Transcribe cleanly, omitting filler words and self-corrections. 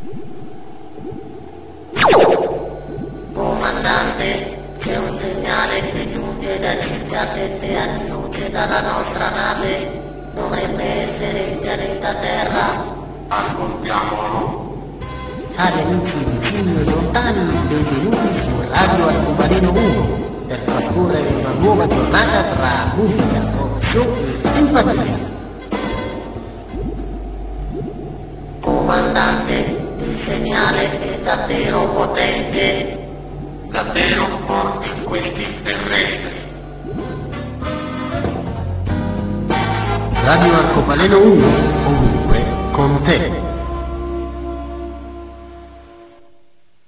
Comandante, c'è un segnale che giunge da circa 7 anni luce dalla nostra nave. Dovrebbe essere il pianeta Terra. Ascoltiamolo. Cari amici vicini e lontani, benvenuti su Radio Arcobaleno 1 per trascorrere una nuova giornata tra musica, talk show e simpatia. Comandante, il segnale è davvero potente. Davvero forti questi terrestri. Radio Arcobaleno 1, ovunque, con te.